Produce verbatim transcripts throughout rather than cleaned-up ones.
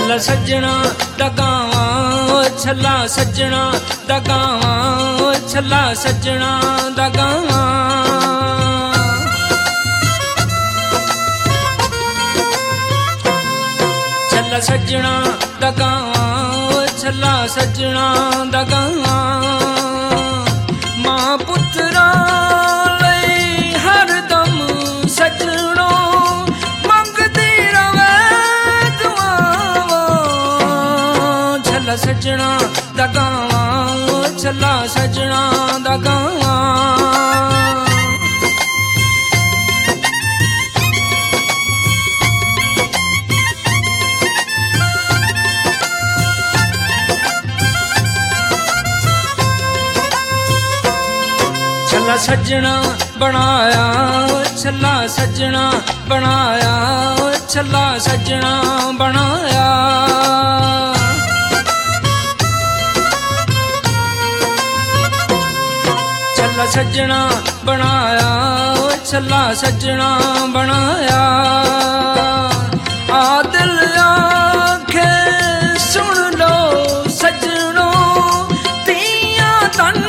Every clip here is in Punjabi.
ਛੱਲਾ ਸੱਜਣਾ ਦਾ ਗਾਵਾਂ ਛੱਲਾ ਸੱਜਣਾ ਦਾ ਗਾਵਾਂ ਛੱਲਾ ਸੱਜਣਾ ਦਾ ਗਾਵਾਂ ਛੱਲਾ ਸੱਜਣਾ ਦਾ ਗਾਵਾਂ ਛੱਲਾ ਸੱਜਣਾ ਦਾ ਗਾਵਾਂ ਮਾਂ ਪੁੱਤਰਾਂ ਲਈ ਹਰਦਮ ਸੱਜਣੋ ਮੰਗਦੀ ਰਵੇ ਦੁਆਵਾਂ ਛੱਲਾ ਸੱਜਣਾ ਦਾ ਗਾਵਾਂ ਛੱਲਾ ਸੱਜਣਾ ਦਾ ਗਾਵਾਂ ਛੱਲਾ ਸੱਜਣਾ ਬਣਾਇਆ ਛੱਲਾ ਸੱਜਣਾ ਬਣਾਇਆ ਛੱਲਾ ਸੱਜਣਾ ਬਣਾਇਆ ਛੱਲਾ ਸੱਜਣਾ ਬਣਾਇਆ ਛੱਲਾ ਸੱਜਣਾ ਬਣਾਇਆ ਆ ਦਿਲ ਆਖੇ ਸੁਣ ਲੋ ਸੱਜਣੋ ਤੀਆਂ ਤਨ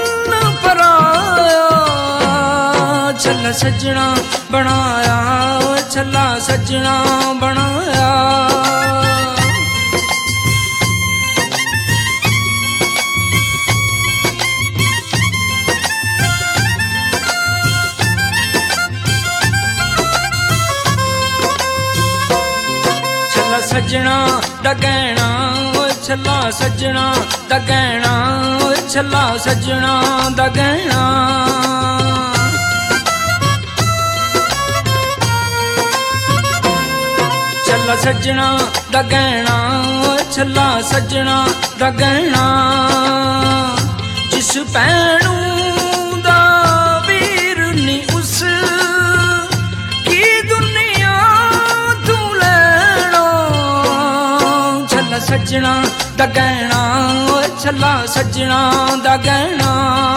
ਛੱਲਾ ਸੱਜਣਾ ਬਣਾਇਆ ਛੱਲਾ ਸੱਜਣਾ ਬਣਾਇਆ ਛੱਲਾ ਸੱਜਣਾ ਦਾ ਗਹਿਣਾ ਛੱਲਾ ਸੱਜਣਾ ਦਾ ਗਹਿਣਾ ਛੱਲਾ ਸੱਜਣਾ ਦਾ ਗਹਿਣਾ ਛੱਲਾ ਸੱਜਣਾ ਦਾ ਗਹਿਣਾ ਛੱਲਾ ਸੱਜਣਾ ਦਾ ਗਹਿਣਾ ਜਿਸ ਭੈਣੂ ਦਾ ਵੀਰ ਨੀ ਉਸ ਕੀ ਦੁਨੀਆ ਤੂੰ ਲੈਣਾ ਛੱਲਾ ਸੱਜਣਾ ਦਾ ਗਹਿਣਾ ਛੱਲਾ ਸੱਜਣਾ ਦਾ ਗਹਿਣਾ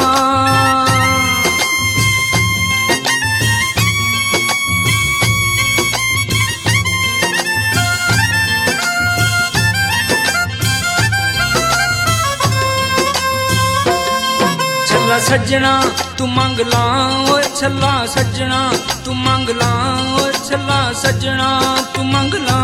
ਛੱਲਾ ਸੱਜਣਾ ਤੂੰ ਮੰਗ ਲਾ ਓਏ ਛੱਲਾ ਸੱਜਣਾ ਤੂੰ ਮੰਗ ਲਾ ਓਏ ਛੱਲਾ ਸੱਜਣਾ ਤੂੰ ਮੰਗ ਲਾ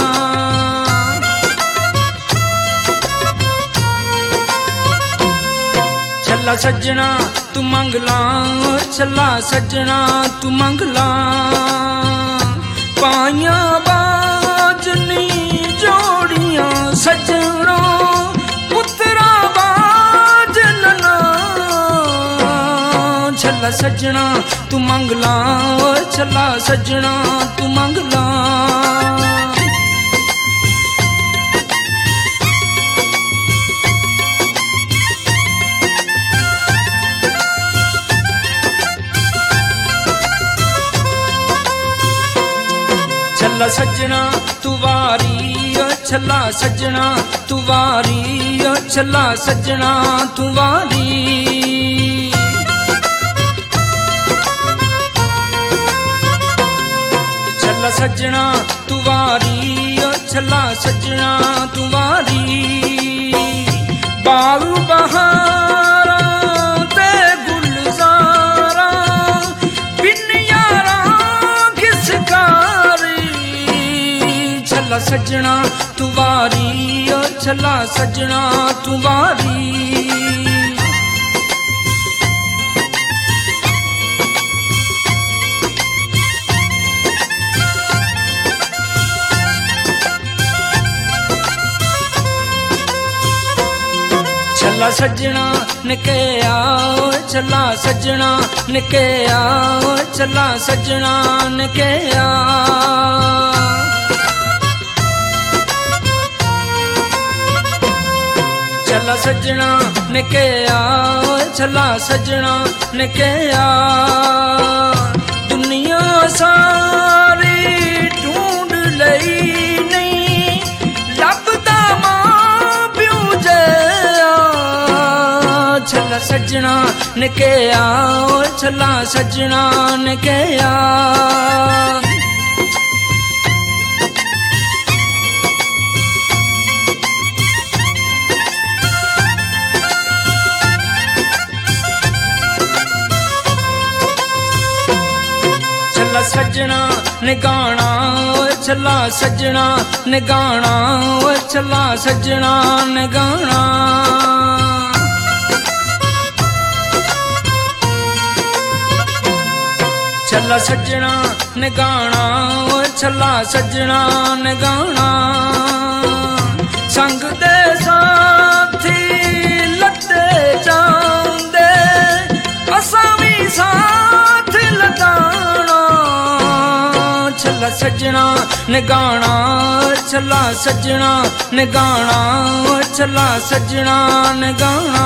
ਛੱਲਾ ਸੱਜਣਾ ਤੂੰ ਮੰਗ ਲਾ ਓਏ ਛੱਲਾ ਸੱਜਣਾ ਤੂੰ ਮੰਗ ਲਾ ਪਾਈਆਂ ਬਾਜਨੀ ਜੋੜੀਆਂ ਸੱਜਣੋ ਪੁੱਤਰਾ ਛੱਲਾ ਸੱਜਣਾ ਤੂੰ ਮੰਗ ਲਾ ਛੱਲਾ ਸੱਜਣਾ ਤੂੰ ਮੰਗ ਲਾ ਛੱਲਾ ਸੱਜਣਾ ਤੂੰ ਵਾਰੀ ਛੱਲਾ ਸੱਜਣਾ ਤੂੰ ਵਾਰੀ ਛੱਲਾ ਸੱਜਣਾ ਤੂੰ ਵਾਰੀ ਛੱਲਾ ਸੱਜਣਾ ਤੂੰ ਵਾਰੀ ਛੱਲਾ ਸੱਜਣਾ ਤੂੰ ਵਾਰੀ ਬਾਗ ਬਹਾਰਾਂ ਤੇ ਗੁਲਜ਼ਾਰਾਂ ਬਿਨ ਯਾਰਾਂ ਕਿਸ ਕਾਰੀ ਛੱਲਾ ਸੱਜਣਾ ਤੂੰ ਵਾਰੀ ਛੱਲਾ ਸੱਜਣਾ ਤੂੰ ਵਾਰੀ ਛੱਲਾ ਸੱਜਣਾ ਨਿਕਿਆ ਛੱਲਾ ਸੱਜਣਾ ਨਿਕਿਆ ਛੱਲਾ ਸੱਜਣਾ ਨਿਕਿਆ ਛੱਲਾ ਸੱਜਣਾ ਨਿਕਿਆ ਛੱਲਾ ਸੱਜਣਾ ਨਿਕਿਆ ਦੁਨੀਆ ਸਾਰੀ ਢੂੰਡ ਲਈ ਨਹੀਂ ਲੱਭਦਾ ਮਾਂ ਪਿਓ ਜਿਹਾ ਛੱਲਾ ਸੱਜਣਾ ਨਿਕਿਆ ਛੱਲਾ ਸੱਜਣਾ ਨਿਕਿਆ सजना निगाना ओ छला सजना निगाना ओ छला सजना निगाना छला सजना निगाना ओ छला सजना निगाना संग दे साथी लते जांदे असां भी साथ लगाना छला सजना निगाना छला सजना निगाना छला सजना निगाना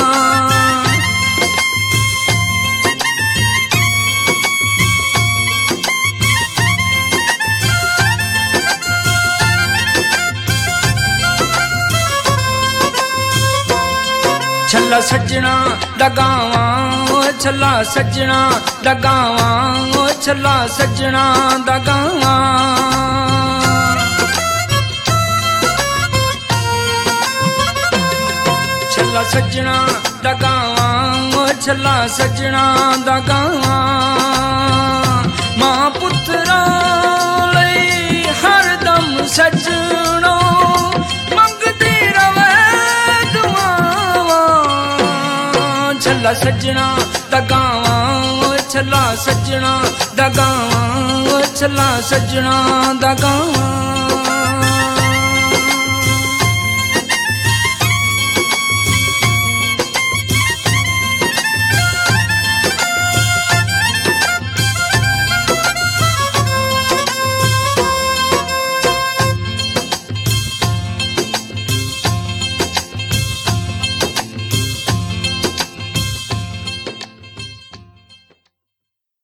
छला सजना दगावा छला सजना दगावा छला सजना दगावा छला सजना दगावा छला सजना दगावा मां पुत्रा लई हरदम सजना मंगदी रवे दुआवा छला सजना दगावा छला सजना दगावा छला सजना दगावा